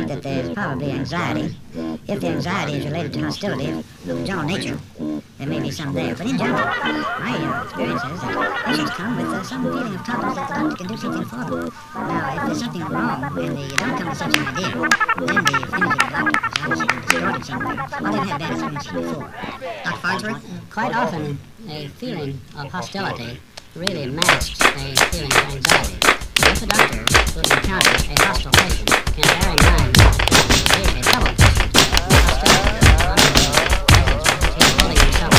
that there's probably anxiety. If the anxiety is related to hostility of general nature, there may be some there. But in general, my experience is that patients come with some feeling of confidence that the doctor can do something for them. Now, if there's something wrong and you don't come with such an idea, then the image of the doctor has obviously been distorted somewhere, or they've had bad experiences before. Dr. Farnsworth? Quite often, a feeling of hostility really masks a feeling of anxiety. If a doctor who encounters a hostile patient can bear in mind that he is a troubled patient, hostility is one of the methods by which he is holding himself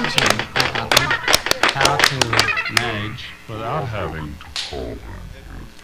Without having to call him.